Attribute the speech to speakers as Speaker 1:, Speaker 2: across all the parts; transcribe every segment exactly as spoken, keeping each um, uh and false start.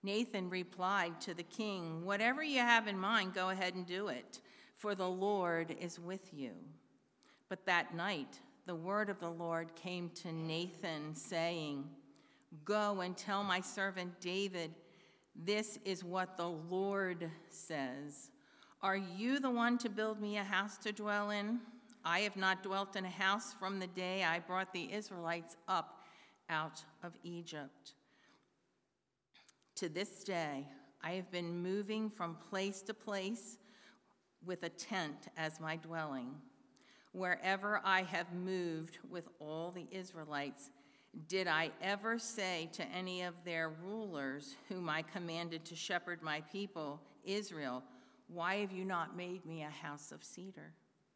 Speaker 1: Nathan replied to the king, "Whatever you have in mind, go ahead and do it, for the Lord is with you." But that night, the word of the Lord came to Nathan, saying, "Go and tell my servant David, this is what the Lord says. Are you the one to build me a house to dwell in? I have not dwelt in a house from the day I brought the Israelites up out of Egypt. To this day, I have been moving from place to place with a tent as my dwelling. Wherever I have moved with all the Israelites, did I ever say to any of their rulers whom I commanded to shepherd my people, Israel, 'Why have you not made me a house of cedar?'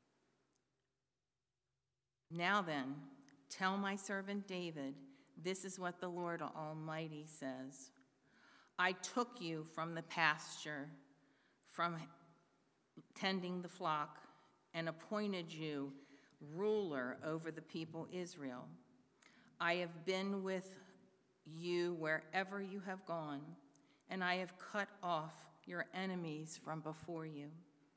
Speaker 1: Now then, tell my servant David, this is what the Lord Almighty says. I took you from the pasture, from tending the flock, and appointed you ruler over the people Israel. I have been with you wherever you have gone, and I have cut off your enemies from before you.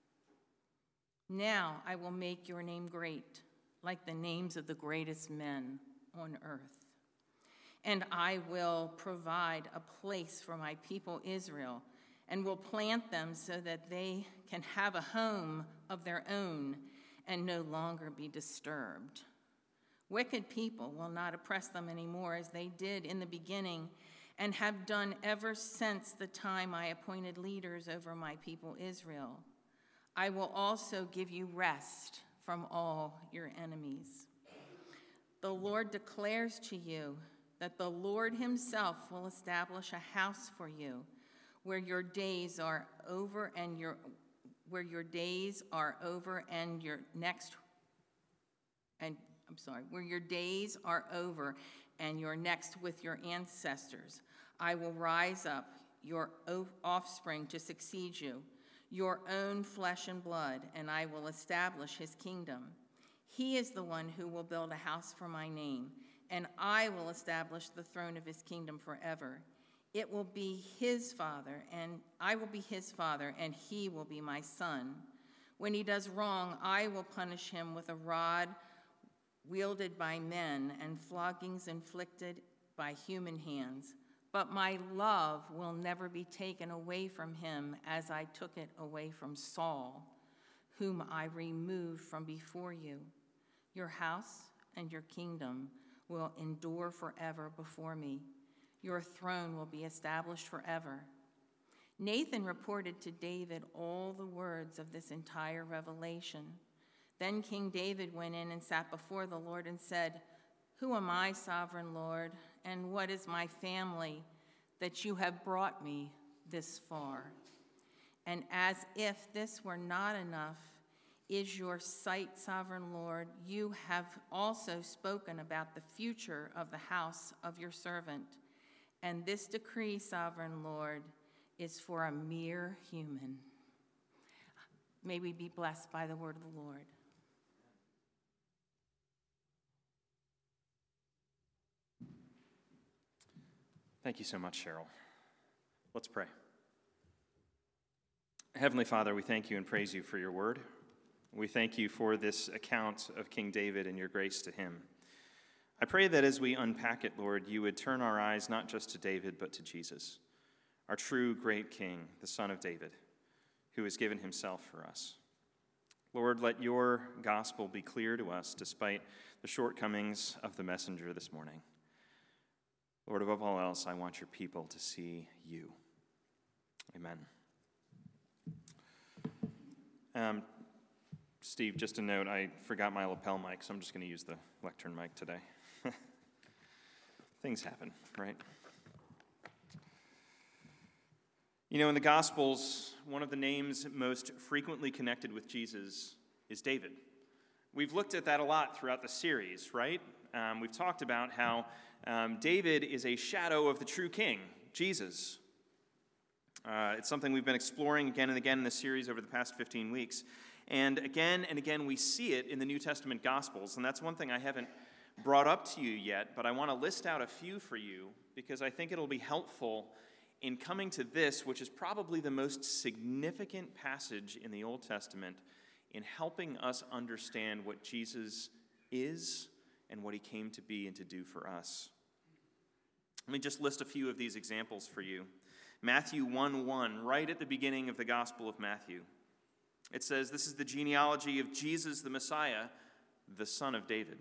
Speaker 1: Now I will make your name great, like the names of the greatest men on earth. And I will provide a place for my people Israel, and will plant them so that they can have a home of their own and no longer be disturbed. Wicked people will not oppress them anymore as they did in the beginning and have done ever since the time I appointed leaders over my people Israel. I will also give you rest from all your enemies. The Lord declares to you that the Lord himself will establish a house for you where your days are over and your where your days are over and your next and I'm sorry, where your days are over and your next with your ancestors. I will rise up your offspring to succeed you, your own flesh and blood, and I will establish his kingdom. He is the one who will build a house for my name, and I will establish the throne of his kingdom forever. It will be his father, and I will be his father, and he will be my son. When he does wrong, I will punish him with a rod wielded by men and floggings inflicted by human hands. But my love will never be taken away from him as I took it away from Saul, whom I removed from before you. Your house and your kingdom will endure forever before me. Your throne will be established forever." Nathan reported to David all the words of this entire revelation. Then King David went in and sat before the Lord and said, "Who am I, sovereign Lord, and what is my family that you have brought me this far? And as if this were not enough, is your sight, sovereign Lord, you have also spoken about the future of the house of your servant. And this decree, sovereign Lord, is for a mere human." May we be blessed by the word of the Lord.
Speaker 2: Thank you so much, Cheryl. Let's pray. Heavenly Father, we thank you and praise you for your word. We thank you for this account of King David and your grace to him. I pray that as we unpack it, Lord, you would turn our eyes not just to David, but to Jesus, our true great King, the Son of David, who has given himself for us. Lord, let your gospel be clear to us despite the shortcomings of the messenger this morning. Lord, above all else, I want your people to see you. Amen. Um, Steve, just a note, I forgot my lapel mic, so I'm just going to use the lectern mic today. Things happen, right? You know, in the Gospels, one of the names most frequently connected with Jesus is David. We've looked at that a lot throughout the series, right? Um, we've talked about how um, David is a shadow of the true king, Jesus. Uh, it's something we've been exploring again and again in this series over the past fifteen weeks. And again and again, we see it in the New Testament Gospels. And that's one thing I haven't brought up to you yet, but I want to list out a few for you because I think it'll be helpful in coming to this, which is probably the most significant passage in the Old Testament, in helping us understand what Jesus is and what he came to be and to do for us. Let me just list a few of these examples for you. Matthew one one, right at the beginning of the Gospel of Matthew. It says, this is the genealogy of Jesus the Messiah, the son of David.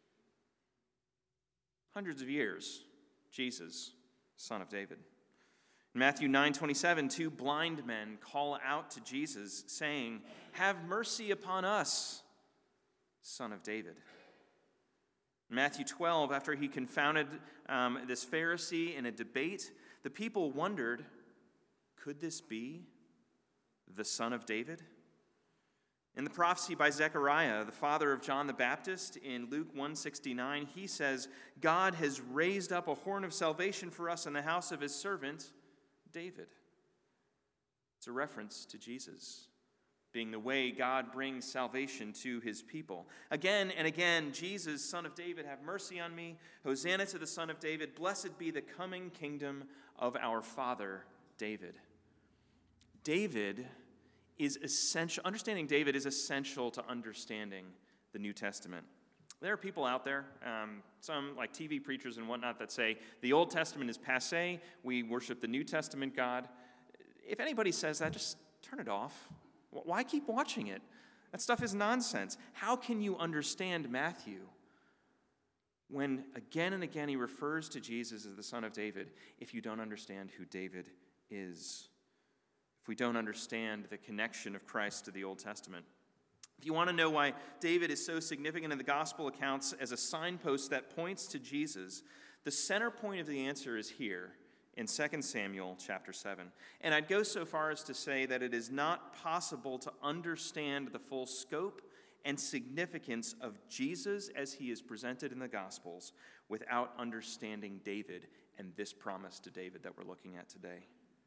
Speaker 2: Hundreds of years, Jesus, son of David. In Matthew nine twenty-seven, two blind men call out to Jesus, saying, have mercy upon us, son of David. In Matthew twelve, after he confounded um, this Pharisee in a debate, the people wondered, could this be the son of David? In the prophecy by Zechariah, the father of John the Baptist, in Luke one sixty-nine, he says, God has raised up a horn of salvation for us in the house of his servant, David. It's a reference to Jesus being the way God brings salvation to his people. Again and again, Jesus, son of David, have mercy on me. Hosanna to the son of David. Blessed be the coming kingdom of our father, David. David is essential. Understanding David is essential to understanding the New Testament. There are people out there, um, some like T V preachers and whatnot, that say the Old Testament is passé. We worship the New Testament God. If anybody says that, just turn it off. Why keep watching it? That stuff is nonsense. How can you understand Matthew when again and again he refers to Jesus as the son of David if you don't understand who David is? If we don't understand the connection of Christ to the Old Testament? If you want to know why David is so significant in the gospel accounts as a signpost that points to Jesus, the center point of the answer is here in Second Samuel chapter seven. And I'd go so far as to say that it is not possible to understand the full scope and significance of Jesus as he is presented in the Gospels without understanding David and this promise to David that we're looking at today.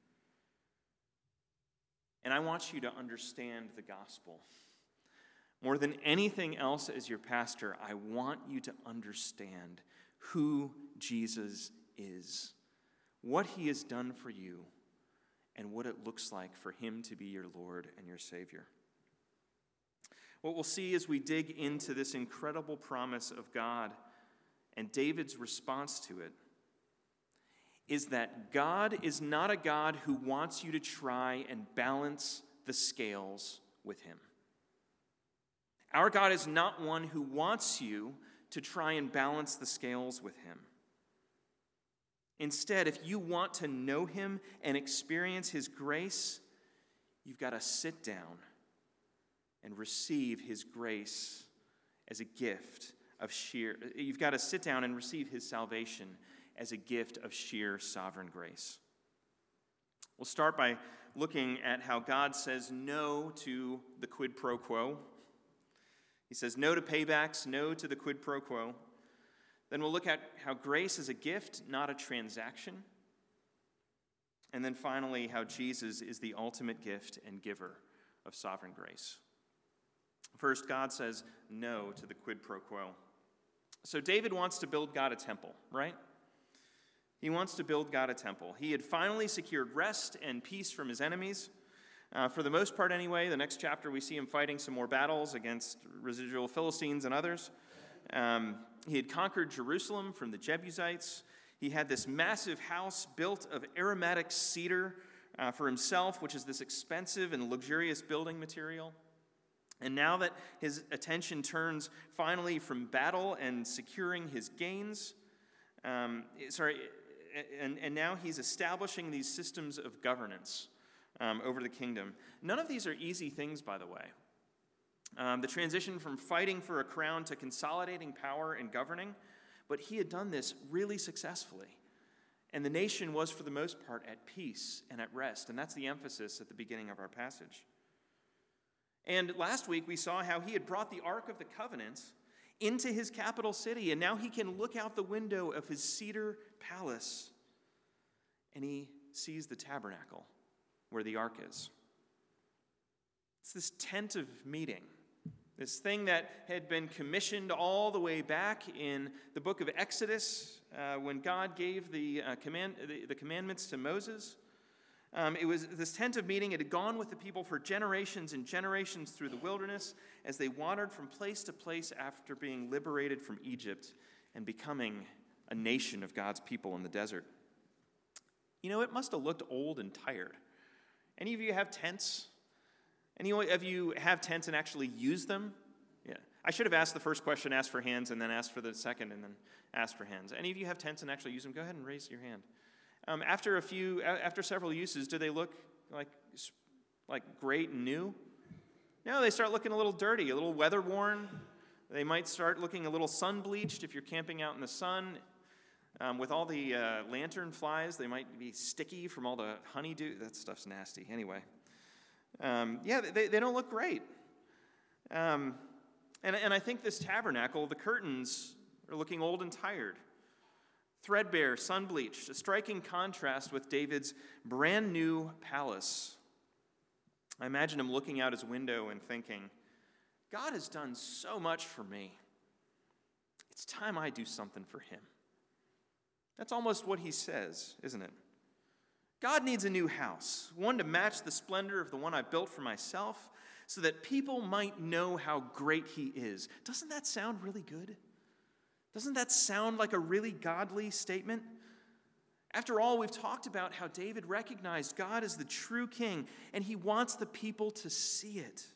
Speaker 2: And I want you to understand the gospel. More than anything else as your pastor, I want you to understand who Jesus is, what he has done for you, and what it looks like for him to be your Lord and your Savior. What we'll see as we dig into this incredible promise of God and David's response to it is that God is not a God who wants you to try and balance the scales with him. Our God is not one who wants you to try and balance the scales with him. Instead, if you want to know him and experience his grace, you've got to sit down and receive his grace as a gift of sheer, you've got to sit down and receive his salvation as a gift of sheer sovereign grace. We'll start by looking at how God says no to the quid pro quo. He says no to paybacks, no to the quid pro quo. Then we'll look at how grace is a gift, not a transaction. And then finally, how Jesus is the ultimate gift and giver of sovereign grace. First, God says no to the quid pro quo. So David wants to build God a temple, right? He wants to build God a temple. He had finally secured rest and peace from his enemies. Uh, for the most part anyway, the next chapter we see him fighting some more battles against residual Philistines and others. Um, he had conquered Jerusalem from the Jebusites. He had this massive house built of aromatic cedar uh, for himself, which is this expensive and luxurious building material. And now that his attention turns finally from battle and securing his gains, um, sorry, and, and now he's establishing these systems of governance um, over the kingdom. None of these are easy things, by the way. Um, the transition from fighting for a crown to consolidating power and governing, but he had done this really successfully. And the nation was, for the most part, at peace and at rest. And that's the emphasis at the beginning of our passage. And last week we saw how he had brought the Ark of the Covenant into his capital city, and now he can look out the window of his cedar palace, and he sees the tabernacle where the Ark is. It's this tent of meeting This thing that had been commissioned all the way back in the book of Exodus uh, when God gave the, uh, command, the, the commandments to Moses. Um, it was this tent of meeting. It had gone with the people for generations and generations through the wilderness as they wandered from place to place after being liberated from Egypt and becoming a nation of God's people in the desert. You know, it must have looked old and tired. Any of you have tents? Any of you have tents and actually use them? Yeah. I should have asked the first question, asked for hands, and then asked for the second, and then asked for hands. Any of you have tents and actually use them? Go ahead and raise your hand. Um, after a few, after several uses, do they look like, like great and new? No, they start looking a little dirty, a little weather-worn. They might start looking a little sun-bleached if you're camping out in the sun. Um, with all the uh, lantern flies, they might be sticky from all the honeydew. That stuff's nasty. Anyway. Um, yeah, they, they don't look great. Um, and, and I think this tabernacle, the curtains are looking old and tired. Threadbare, sun-bleached, a striking contrast with David's brand new palace. I imagine him looking out his window and thinking, God has done so much for me. It's time I do something for him. That's almost what he says, isn't it? God needs a new house, one to match the splendor of the one I built for myself, so that people might know how great he is. Doesn't that sound really good? Doesn't that sound like a really godly statement? After all, we've talked about how David recognized God as the true king, and he wants the people to see it.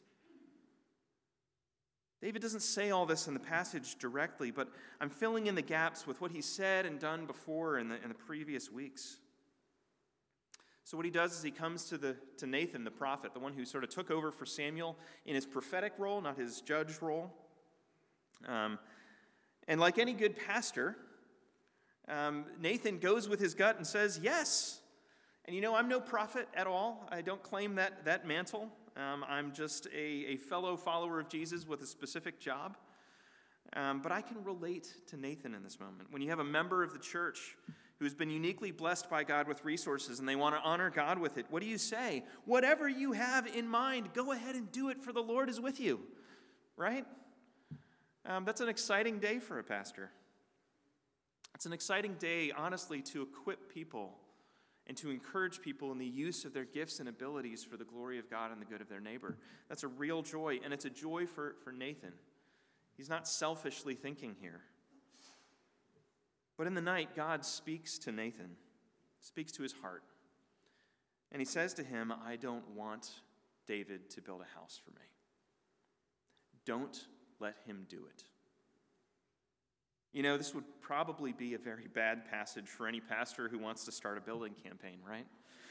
Speaker 2: David doesn't say all this in the passage directly, but I'm filling in the gaps with what he said and done before in the, in the previous weeks. So what he does is he comes to, the, to Nathan, the prophet, the one who sort of took over for Samuel in his prophetic role, not his judge role. Um, and like any good pastor, um, Nathan goes with his gut and says, yes. And you know, I'm no prophet at all. I don't claim that, that mantle. Um, I'm just a, a fellow follower of Jesus with a specific job. Um, but I can relate to Nathan in this moment. When you have a member of the church who's been uniquely blessed by God with resources and they want to honor God with it, what do you say? Whatever you have in mind, go ahead and do it, for the Lord is with you. Right? Um, that's an exciting day for a pastor. It's an exciting day, honestly, to equip people and to encourage people in the use of their gifts and abilities for the glory of God and the good of their neighbor. That's a real joy, and it's a joy for, for Nathan. He's not selfishly thinking here. But in the night, God speaks to Nathan, speaks to his heart. And he says to him, I don't want David to build a house for me. Don't let him do it. You know, this would probably be a very bad passage for any pastor who wants to start a building campaign, right?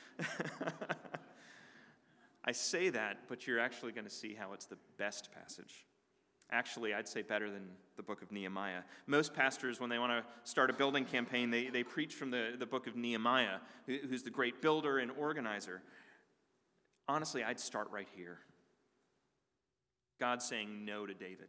Speaker 2: I say that, but you're actually going to see how it's the best passage. Actually, I'd say better than the book of Nehemiah. Most pastors, when they want to start a building campaign, they, they preach from the, the book of Nehemiah, who, who's the great builder and organizer. Honestly, I'd start right here. God saying no to David.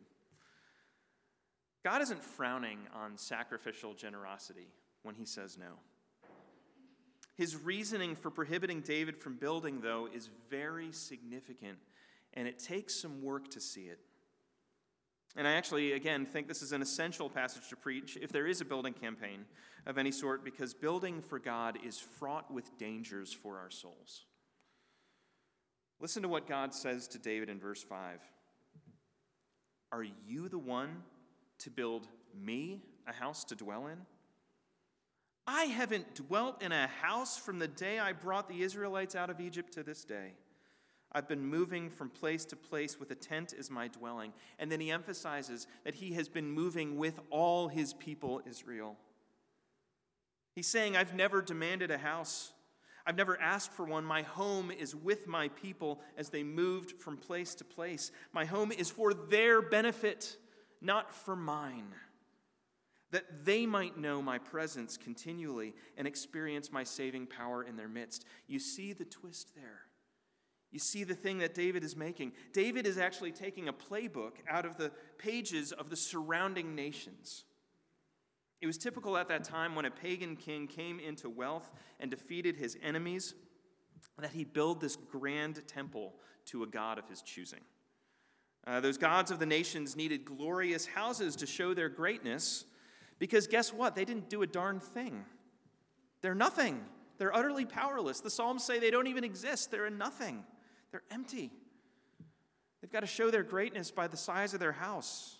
Speaker 2: God isn't frowning on sacrificial generosity when he says no. His reasoning for prohibiting David from building, though, is very significant, and it takes some work to see it. And I actually, again, think this is an essential passage to preach if there is a building campaign of any sort, because building for God is fraught with dangers for our souls. Listen to what God says to David in verse five. Are you the one to build me a house to dwell in? I haven't dwelt in a house from the day I brought the Israelites out of Egypt to this day. I've been moving from place to place with a tent as my dwelling. And then he emphasizes that he has been moving with all his people, Israel. He's saying, I've never demanded a house. I've never asked for one. My home is with my people as they moved from place to place. My home is for their benefit, not for mine, that they might know my presence continually and experience my saving power in their midst. You see the twist there. You see the thing that David is making. David is actually taking a playbook out of the pages of the surrounding nations. It was typical at that time when a pagan king came into wealth and defeated his enemies that he build this grand temple to a god of his choosing. Uh, those gods of the nations needed glorious houses to show their greatness, because guess what? They didn't do a darn thing. They're nothing. They're utterly powerless. The Psalms say they don't even exist. They're a nothing. They're empty. They've got to show their greatness by the size of their house.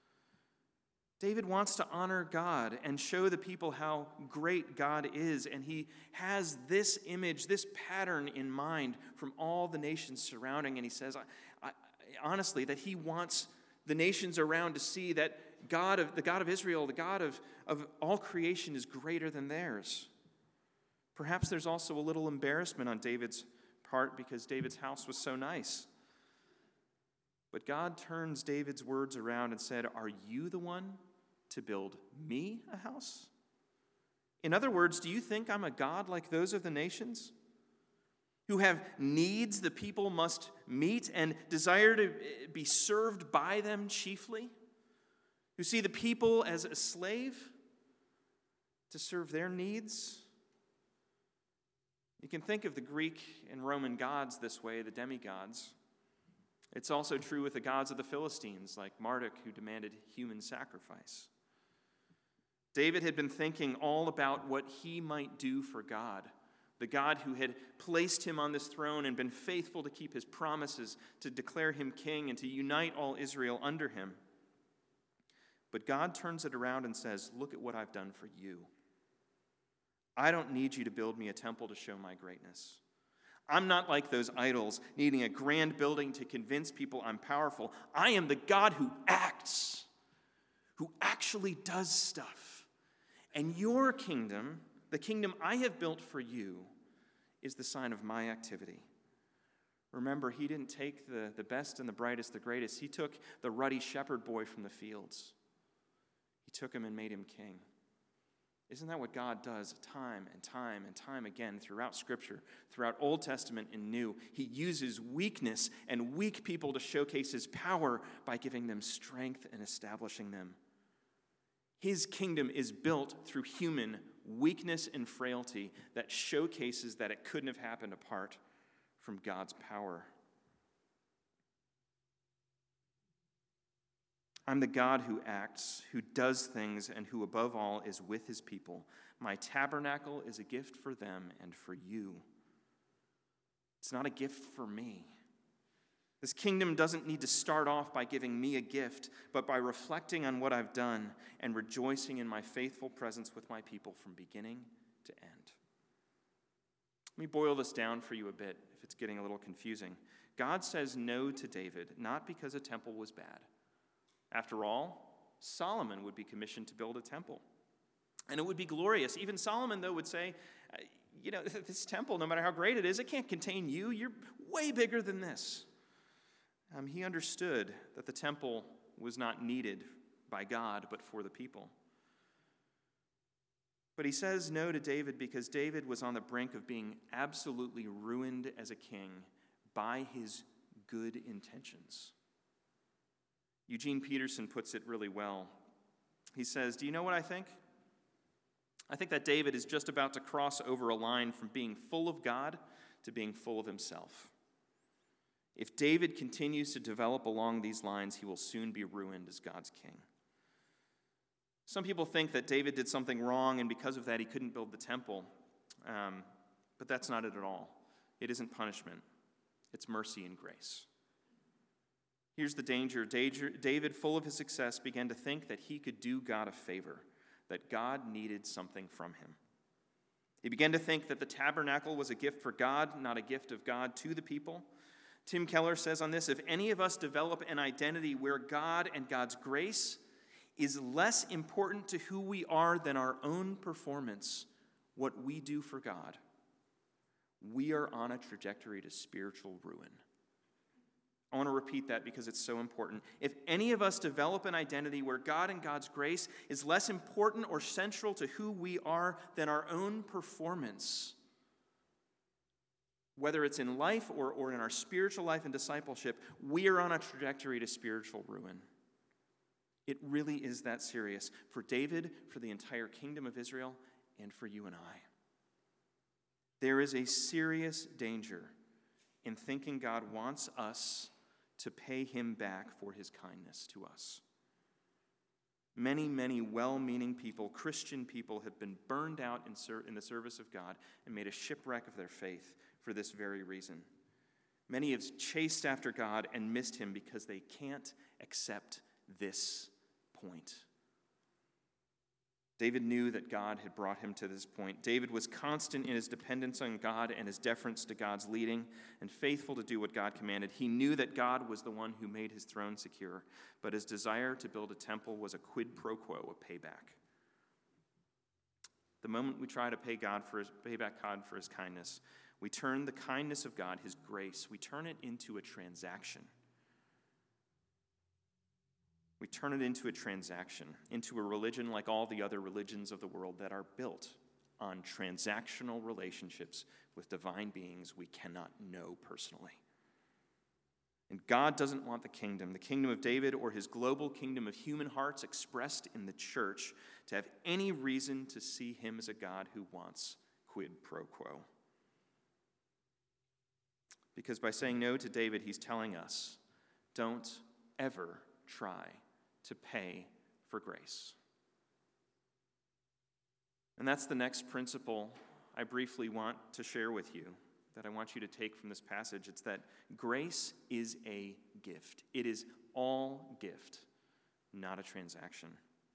Speaker 2: David wants to honor God and show the people how great God is, and he has this image, this pattern in mind from all the nations surrounding, and he says, I, I, honestly, that he wants the nations around to see that God of the God of Israel, the God of, of all creation, is greater than theirs. Perhaps there's also a little embarrassment on David's part because David's house was so nice. But God turns David's words around and said, are you the one to build me a house? In other words, do you think I'm a God like those of the nations, who have needs the people must meet and desire to be served by them chiefly, who see the people as a slave to serve their needs? You can think of the Greek and Roman gods this way, the demigods. It's also true with the gods of the Philistines, like Marduk, who demanded human sacrifice. David had been thinking all about what he might do for God, the God who had placed him on this throne and been faithful to keep his promises, to declare him king and to unite all Israel under him. But God turns it around and says, look at what I've done for you. I don't need you to build me a temple to show my greatness. I'm not like those idols, needing a grand building to convince people I'm powerful. I am the God who acts, who actually does stuff. And your kingdom, the kingdom I have built for you, is the sign of my activity. Remember, he didn't take the, the best and the brightest, the greatest. He took the ruddy shepherd boy from the fields. He took him and made him king. Isn't that what God does time and time and time again throughout Scripture, throughout Old Testament and New? He uses weakness and weak people to showcase his power by giving them strength and establishing them. His kingdom is built through human weakness and frailty that showcases that it couldn't have happened apart from God's power. I'm the God who acts, who does things, and who above all is with his people. My tabernacle is a gift for them and for you. It's not a gift for me. This kingdom doesn't need to start off by giving me a gift, but by reflecting on what I've done and rejoicing in my faithful presence with my people from beginning to end. Let me boil this down for you a bit if it's getting a little confusing. God says no to David, not because a temple was bad. After all, Solomon would be commissioned to build a temple. And it would be glorious. Even Solomon, though, would say, you know, this temple, no matter how great it is, it can't contain you. You're way bigger than this. Um, he understood that the temple was not needed by God, but for the people. But he says no to David because David was on the brink of being absolutely ruined as a king by his good intentions. Eugene Peterson puts it really well. He says, do you know what I think? I think that David is just about to cross over a line from being full of God to being full of himself. If David continues to develop along these lines, he will soon be ruined as God's king. Some people think that David did something wrong, and because of that, he couldn't build the temple. Um, but that's not it at all. It isn't punishment. It's mercy and grace. Here's the danger. David, full of his success, began to think that he could do God a favor, that God needed something from him. He began to think that the tabernacle was a gift for God, not a gift of God to the people. Tim Keller says on this, if any of us develop an identity where God and God's grace is less important to who we are than our own performance, what we do for God, we are on a trajectory to spiritual ruin. I want to repeat that because it's so important. If any of us develop an identity where God and God's grace is less important or central to who we are than our own performance, whether it's in life or, or in our spiritual life and discipleship, we are on a trajectory to spiritual ruin. It really is that serious for David, for the entire kingdom of Israel, and for you and I. There is a serious danger in thinking God wants us to pay him back for his kindness to us. Many, many well-meaning people, Christian people, have been burned out in, ser- in the service of God and made a shipwreck of their faith for this very reason. Many have chased after God and missed him because they can't accept this point. David knew that God had brought him to this point. David was constant in his dependence on God and his deference to God's leading and faithful to do what God commanded. He knew that God was the one who made his throne secure, but his desire to build a temple was a quid pro quo, a payback. The moment we try to pay God for his, pay back God for his kindness, we turn the kindness of God, his grace, we turn it into a transaction. We turn it into a transaction, into a religion like all the other religions of the world that are built on transactional relationships with divine beings we cannot know personally. And God doesn't want the kingdom, the kingdom of David or his global kingdom of human hearts expressed in the church, to have any reason to see him as a God who wants quid pro quo. Because by saying no to David, he's telling us, don't ever try to pay for grace. And that's the next principle I briefly want to share with you, that I want you to take from this passage. It's that grace is a gift. It is all gift, not a transaction.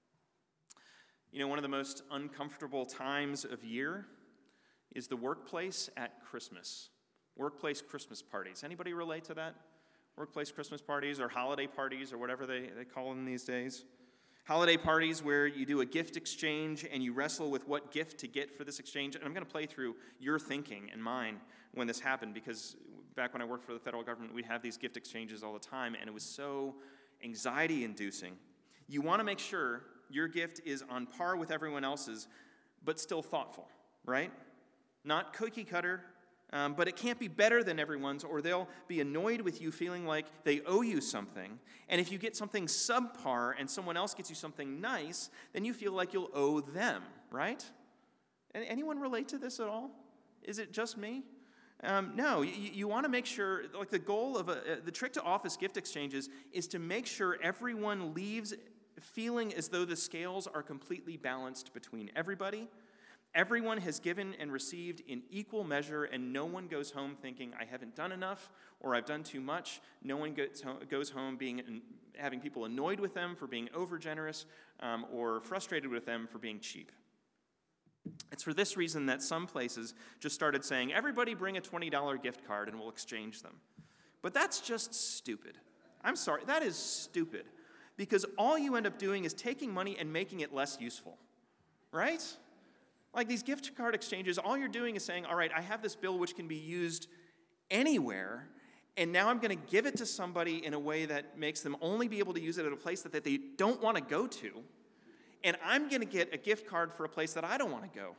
Speaker 2: You know, one of the most uncomfortable times of year is the workplace at Christmas. Workplace Christmas parties. Anybody relate to that? Workplace Christmas parties or holiday parties or whatever they, they call them these days. Holiday parties where you do a gift exchange and you wrestle with what gift to get for this exchange. And I'm going to play through your thinking and mine when this happened, because back when I worked for the federal government, we'd have these gift exchanges all the time, and it was so anxiety-inducing. You want to make sure your gift is on par with everyone else's, but still thoughtful, right? Not cookie cutter, Um, but it can't be better than everyone's, or they'll be annoyed with you feeling like they owe you something. And if you get something subpar and someone else gets you something nice, then you feel like you'll owe them, right? Anyone relate to this at all? Is it just me? Um, no, you, you want to make sure, like the goal of a, the trick to office gift exchanges is to make sure everyone leaves feeling as though the scales are completely balanced between everybody. Everyone has given and received in equal measure, and no one goes home thinking, I haven't done enough, or I've done too much. No one gets home, goes home being having people annoyed with them for being overgenerous, um, or frustrated with them for being cheap. It's for this reason that some places just started saying, everybody bring a twenty dollars gift card and we'll exchange them. But that's just stupid. I'm sorry, that is stupid. Because all you end up doing is taking money and making it less useful, right? Like these gift card exchanges, all you're doing is saying, all right, I have this bill which can be used anywhere, and now I'm going to give it to somebody in a way that makes them only be able to use it at a place that, that they don't want to go to, and I'm going to get a gift card for a place that I don't want to go.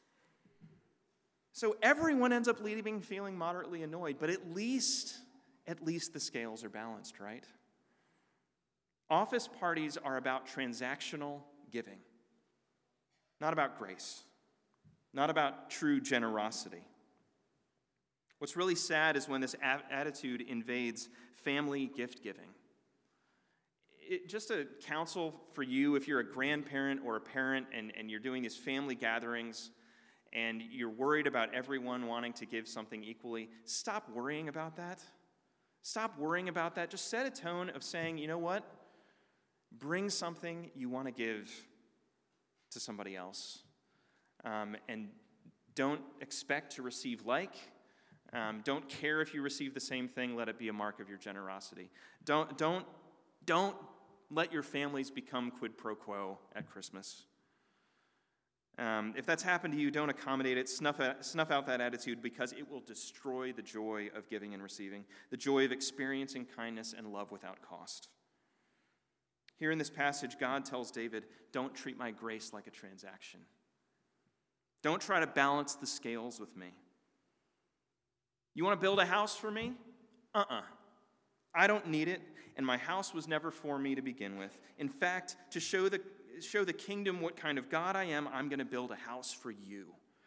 Speaker 2: So everyone ends up leaving feeling moderately annoyed, but at least, at least the scales are balanced, right? Office parties are about transactional giving, not about grace. Not about true generosity. What's really sad is when this a- attitude invades family gift giving. It, just a counsel for you, if you're a grandparent or a parent and, and you're doing these family gatherings and you're worried about everyone wanting to give something equally, stop worrying about that. Stop worrying about that. Just set a tone of saying, you know what? Bring something you want to give to somebody else. Um, and don't expect to receive like. Um, don't care if you receive the same thing. Let it be a mark of your generosity. Don't, don't, don't let your families become quid pro quo at Christmas. Um, if that's happened to you, don't accommodate it. Snuff out, snuff out that attitude, because it will destroy the joy of giving and receiving, the joy of experiencing kindness and love without cost. Here in this passage, God tells David, don't treat my grace like a transaction. Don't try to balance the scales with me. You want to build a house for me? Uh-uh. I don't need it, and my house was never for me to begin with. In fact, to show the show the kingdom what kind of God I am, I'm going to build a house for you.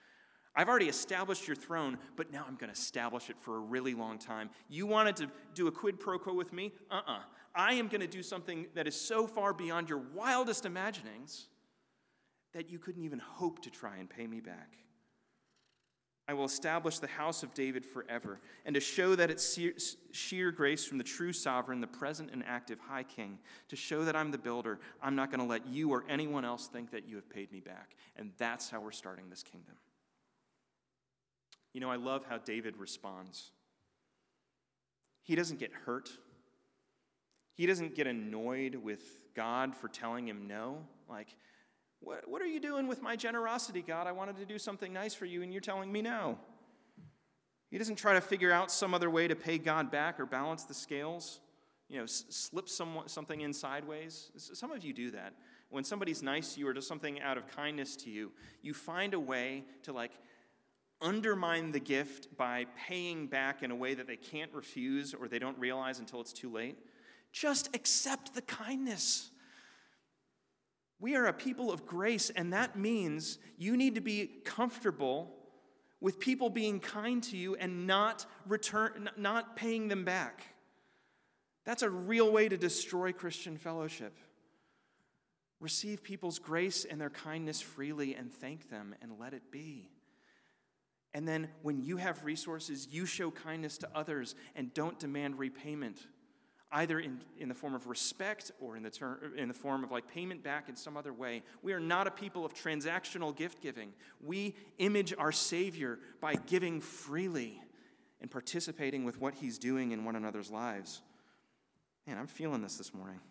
Speaker 2: I've already established your throne, but now I'm going to establish it for a really long time. You wanted to do a quid pro quo with me? Uh-uh. I am going to do something that is so far beyond your wildest imaginings that you couldn't even hope to try and pay me back. I will establish the house of David forever, and to show that it's sheer grace from the true sovereign, the present and active high king, to show that I'm the builder, I'm not going to let you or anyone else think that you have paid me back. And that's how we're starting this kingdom. You know, I love how David responds. He doesn't get hurt. He doesn't get annoyed with God for telling him no. Like, what, what are you doing with my generosity, God? I wanted to do something nice for you, and you're telling me no. He doesn't try to figure out some other way to pay God back or balance the scales. You know, s- slip some, something in sideways. Some of you do that. When somebody's nice to you or does something out of kindness to you, you find a way to, like, undermine the gift by paying back in a way that they can't refuse or they don't realize until it's too late. Just accept the kindness. We are a people of grace, and that means you need to be comfortable with people being kind to you and not return, not paying them back. That's a real way to destroy Christian fellowship. Receive people's grace and their kindness freely and thank them and let it be. And then when you have resources, you show kindness to others and don't demand repayment, either in, in the form of respect or in the, ter- in the form of like payment back in some other way. We are not a people of transactional gift giving. We image our Savior by giving freely and participating with what he's doing in one another's lives. Man, I'm feeling this this morning.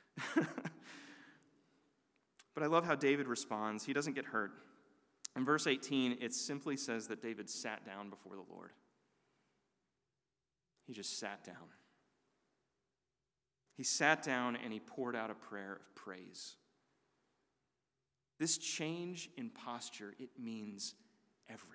Speaker 2: But I love how David responds. He doesn't get hurt. In verse eighteen, it simply says that David sat down before the Lord. He just sat down. He sat down and he poured out a prayer of praise. This change in posture, it means everything.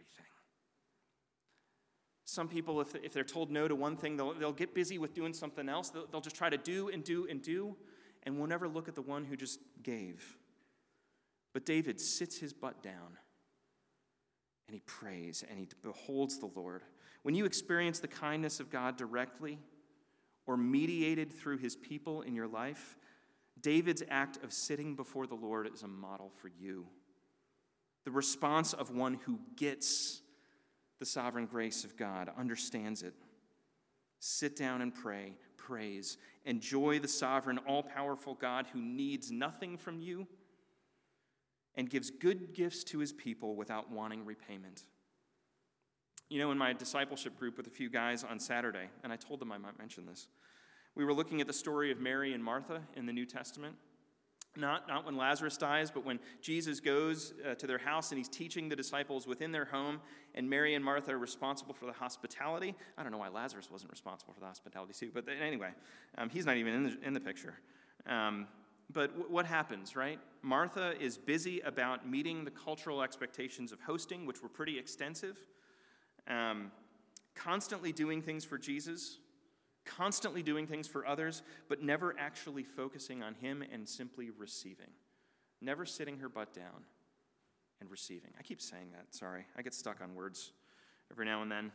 Speaker 2: Some people, if, if they're told no to one thing, they'll, they'll get busy with doing something else. They'll, they'll just try to do and do and do, and will never look at the one who just gave. But David sits his butt down, and he prays, and he beholds the Lord. When you experience the kindness of God directly or mediated through his people in your life, David's act of sitting before the Lord is a model for you. The response of one who gets the sovereign grace of God, understands it. Sit down and pray, praise, enjoy the sovereign, all-powerful God who needs nothing from you and gives good gifts to his people without wanting repayment. You know, in my discipleship group with a few guys on Saturday, and I told them I might mention this, we were looking at the story of Mary and Martha in the New Testament. Not, not when Lazarus dies, but when Jesus goes uh, to their house and he's teaching the disciples within their home, and Mary and Martha are responsible for the hospitality. I don't know why Lazarus wasn't responsible for the hospitality too, but anyway, um, he's not even in the, in the picture. Um, but w- what happens, right? Martha is busy about meeting the cultural expectations of hosting, which were pretty extensive, um, constantly doing things for Jesus, constantly doing things for others, but never actually focusing on him and simply receiving. Never sitting her butt down and receiving. I keep saying that, sorry. I get stuck on words every now and then.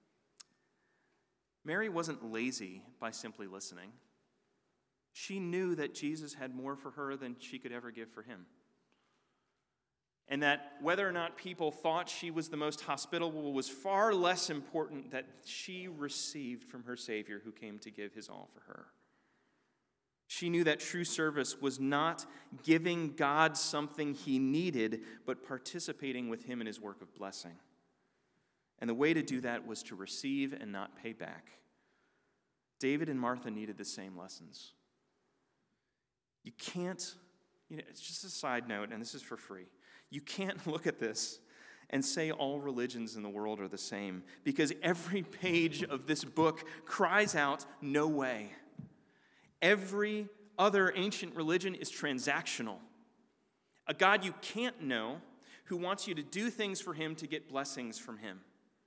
Speaker 2: Mary wasn't lazy by simply listening. She knew that Jesus had more for her than she could ever give for him. And that whether or not people thought she was the most hospitable was far less important that she received from her Savior who came to give his all for her. She knew that true service was not giving God something he needed, but participating with him in his work of blessing. And the way to do that was to receive and not pay back. David and Martha needed the same lessons. You can't, you know, it's just a side note, and this is for free. You can't look at this and say all religions in the world are the same, because every page of this book cries out, no way. Every other ancient religion is transactional. A God you can't know who wants you to do things for him to get blessings from him.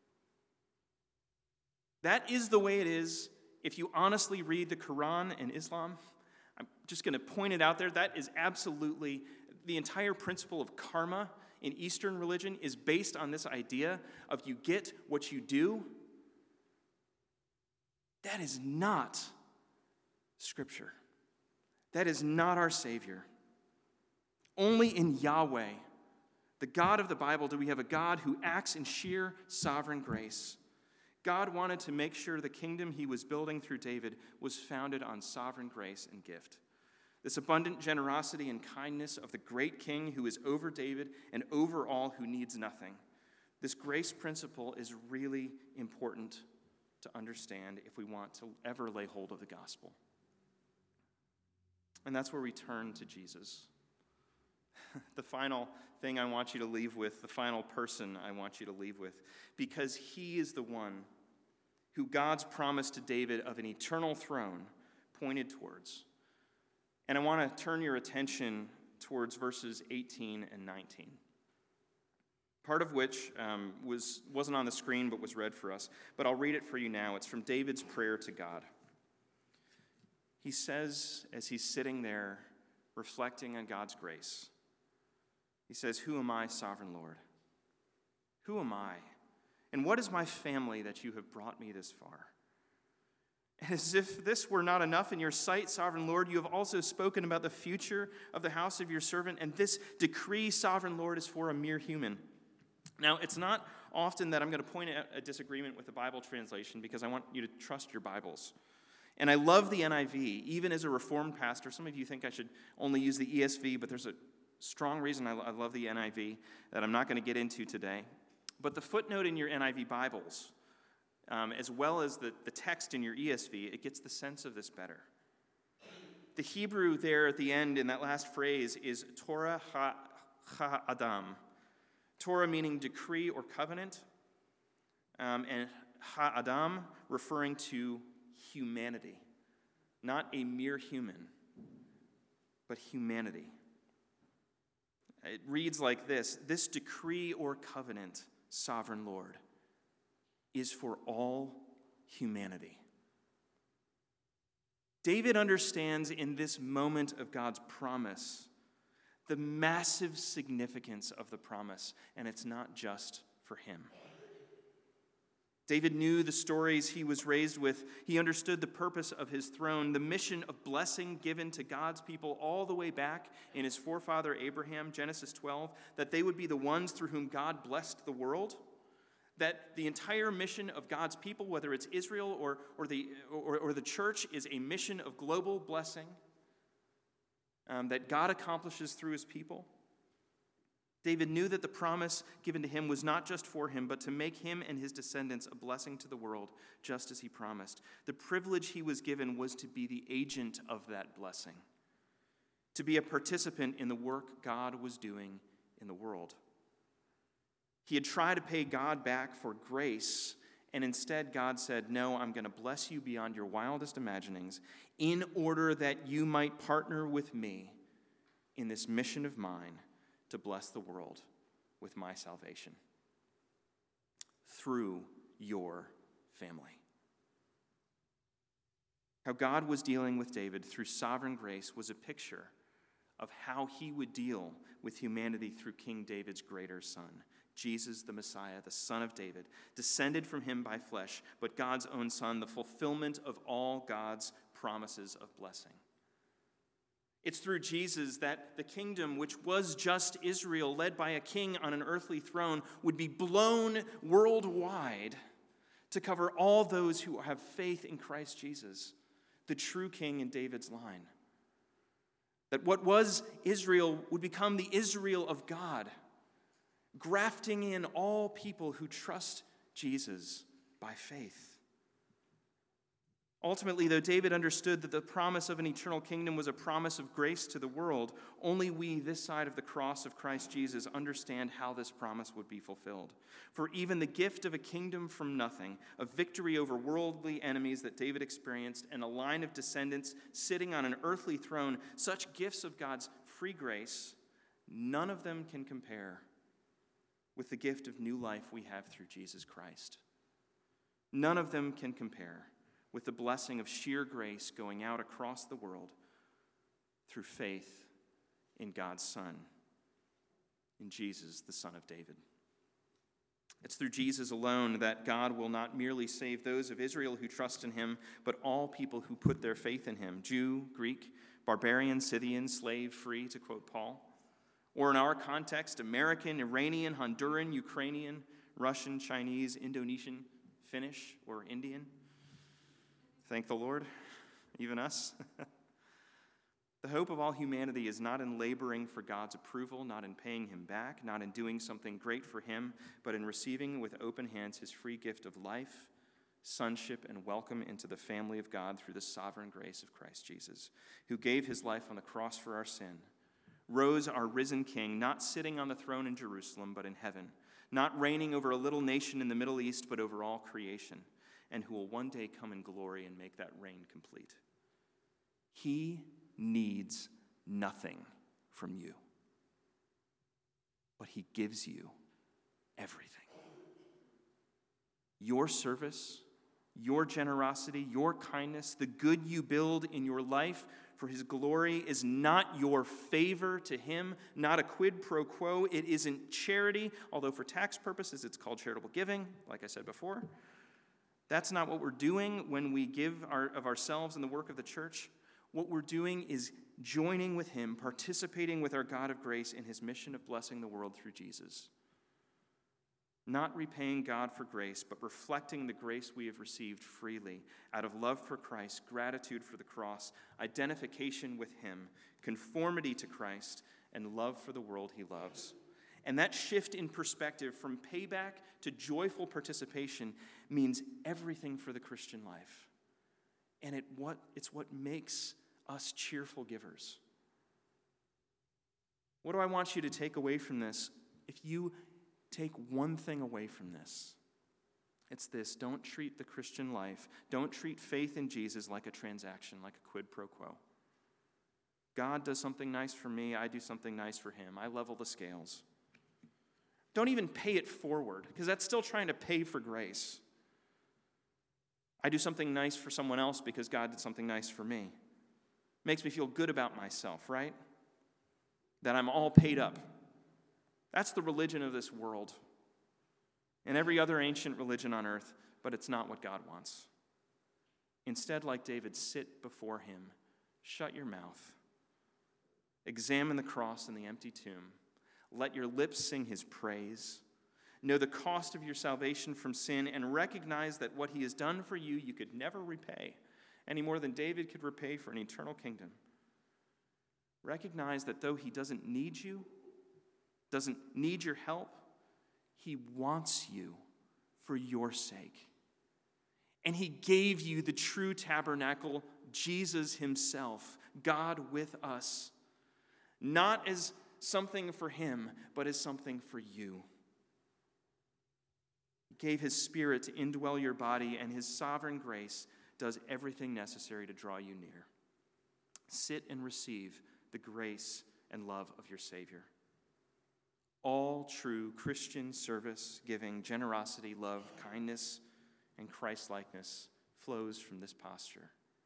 Speaker 2: That is the way it is if you honestly read the Quran and Islam. I'm just going to point it out there. That is absolutely the entire principle of karma in Eastern religion is based on this idea of you get what you do, that is not Scripture. That is not our Savior. Only in Yahweh, the God of the Bible, do we have a God who acts in sheer sovereign grace. God wanted to make sure the kingdom he was building through David was founded on sovereign grace and gift. This abundant generosity and kindness of the great king who is over David and over all who needs nothing. This grace principle is really important to understand if we want to ever lay hold of the gospel. And that's where we turn to Jesus. The final thing I want you to leave with, the final person I want you to leave with, because he is the one who God's promise to David of an eternal throne pointed towards. And I want to turn your attention towards verses eighteen and nineteen. Part of which um, was, wasn't on the screen but was read for us. But I'll read it for you now. It's from David's prayer to God. He says, as he's sitting there reflecting on God's grace, he says, "Who am I, sovereign Lord? Who am I? And what is my family that you have brought me this far? And as if this were not enough in your sight, sovereign Lord, you have also spoken about the future of the house of your servant, and this decree, sovereign Lord, is for a mere human." Now, it's not often that I'm going to point out a disagreement with the Bible translation because I want you to trust your Bibles. And I love the N I V, even as a Reformed pastor. Some of you think I should only use the E S V, but there's a strong reason I love the N I V that I'm not going to get into today. But the footnote in your N I V Bibles, um, as well as the, the text in your E S V, it gets the sense of this better. The Hebrew there at the end in that last phrase is Torah ha-Adam. Torah meaning decree or covenant, um, and ha-Adam referring to humanity. Not a mere human, but humanity. It reads like this: "This decree or covenant, sovereign Lord, is for all humanity." David understands in this moment of God's promise the massive significance of the promise, and it's not just for him. David knew the stories he was raised with. He understood the purpose of his throne, the mission of blessing given to God's people all the way back in his forefather Abraham, Genesis twelve, that they would be the ones through whom God blessed the world, that the entire mission of God's people, whether it's Israel or, or, the, or, or the church, is a mission of global blessing um, that God accomplishes through his people. David knew that the promise given to him was not just for him, but to make him and his descendants a blessing to the world, just as he promised. The privilege he was given was to be the agent of that blessing, to be a participant in the work God was doing in the world. He had tried to pay God back for grace, and instead God said, "No, I'm going to bless you beyond your wildest imaginings in order that you might partner with me in this mission of mine to bless the world with my salvation through your family." How God was dealing with David through sovereign grace was a picture of how he would deal with humanity through King David's greater son, Jesus the Messiah, the son of David, descended from him by flesh, but God's own son, the fulfillment of all God's promises of blessing. It's through Jesus that the kingdom, which was just Israel, led by a king on an earthly throne, would be blown worldwide to cover all those who have faith in Christ Jesus, the true king in David's line. That what was Israel would become the Israel of God, grafting in all people who trust Jesus by faith. Ultimately, though David understood that the promise of an eternal kingdom was a promise of grace to the world, only we, this side of the cross of Christ Jesus, understand how this promise would be fulfilled. For even the gift of a kingdom from nothing, a victory over worldly enemies that David experienced, and a line of descendants sitting on an earthly throne, such gifts of God's free grace, none of them can compare with the gift of new life we have through Jesus Christ. None of them can compare with the blessing of sheer grace going out across the world through faith in God's Son. in Jesus, the Son of David. It's through Jesus alone that God will not merely save those of Israel who trust in him, but all people who put their faith in him, Jew, Greek, barbarian, Scythian, slave, free, to quote Paul. Or in our context, American, Iranian, Honduran, Ukrainian, Russian, Chinese, Indonesian, Finnish, or Indian. Thank the Lord, even us. The hope of all humanity is not in laboring for God's approval, not in paying him back, not in doing something great for him, but in receiving with open hands his free gift of life, sonship, and welcome into the family of God through the sovereign grace of Christ Jesus, who gave his life on the cross for our sin, rose our risen King, not sitting on the throne in Jerusalem, but in heaven, not reigning over a little nation in the Middle East, but over all creation, and who will one day come in glory and make that reign complete. He needs nothing from you, but he gives you everything. Your service, your generosity, your kindness, the good you build in your life for his glory is not your favor to him, not a quid pro quo. It isn't charity, although for tax purposes it's called charitable giving, like I said before. That's not what we're doing when we give our, of ourselves in the work of the church. What we're doing is joining with him, participating with our God of grace in his mission of blessing the world through Jesus. Not repaying God for grace, but reflecting the grace we have received freely out of love for Christ, gratitude for the cross, identification with him, conformity to Christ, and love for the world he loves. And that shift in perspective from payback to joyful participation means everything for the Christian life. And it what it's what makes us cheerful givers. What do I want you to take away from this? If you take one thing away from this, it's this: don't treat the Christian life, don't treat faith in Jesus like a transaction, like a quid pro quo. God does something nice for me, I do something nice for him. I level the scales. Don't even pay it forward, because that's still trying to pay for grace. I do something nice for someone else because God did something nice for me. Makes me feel good about myself, right? That I'm all paid up. That's the religion of this world and every other ancient religion on earth, but it's not what God wants. Instead, like David, sit before him, shut your mouth, examine the cross and the empty tomb, let your lips sing his praise, know the cost of your salvation from sin, and recognize that what he has done for you, you could never repay, any more than David could repay for an eternal kingdom. Recognize that though he doesn't need you, doesn't need your help, he wants you for your sake. And he gave you the true tabernacle, Jesus himself, God with us, not as something for him, but as something for you. He gave his Spirit to indwell your body, and his sovereign grace does everything necessary to draw you near. Sit and receive the grace and love of your Savior. All true Christian service, giving, generosity, love, kindness, and Christ-likeness flows from this posture.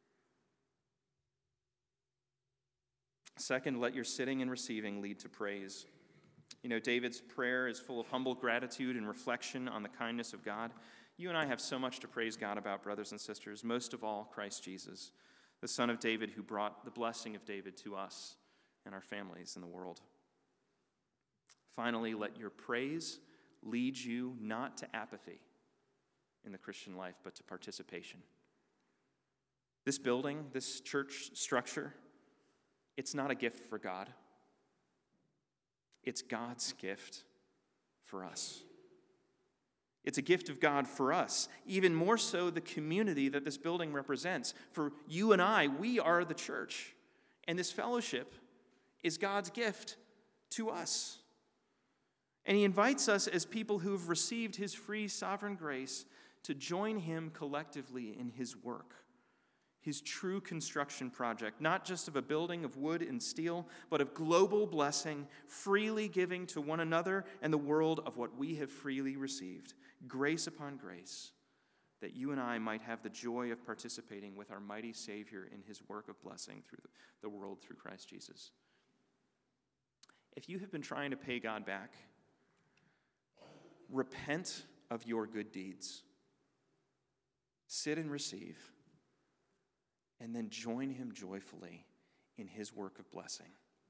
Speaker 2: Second, let your sitting and receiving lead to praise. You know, David's prayer is full of humble gratitude and reflection on the kindness of God. You and I have so much to praise God about, brothers and sisters, most of all Christ Jesus, the Son of David, who brought the blessing of David to us and our families in the world. Finally, let your praise lead you not to apathy in the Christian life, but to participation. This building, this church structure, it's not a gift for God. It's God's gift for us. It's a gift of God for us, even more so the community that this building represents. For you and I, we are the church, and this fellowship is God's gift to us. And he invites us as people who have received his free sovereign grace to join him collectively in his work, his true construction project, not just of a building of wood and steel, but of global blessing, freely giving to one another and the world of what we have freely received, grace upon grace, that you and I might have the joy of participating with our mighty Savior in his work of blessing through the world through Christ Jesus. if you have been trying to pay God back, repent of your good deeds. Sit and receive, and then join him joyfully in his work of blessing.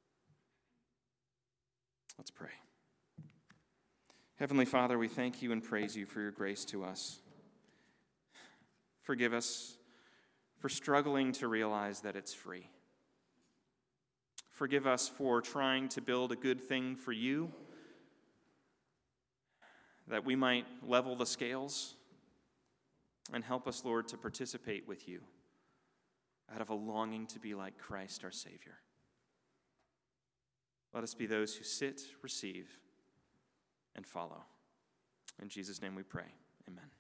Speaker 2: Let's pray. Heavenly Father, we thank you and praise you for your grace to us. Forgive us for struggling to realize that it's free. Forgive us for trying to build a good thing for you, that we might level the scales, and help us, Lord, to participate with you out of a longing to be like Christ our Savior. Let us be those who sit, receive, and follow. In Jesus' name we pray. Amen.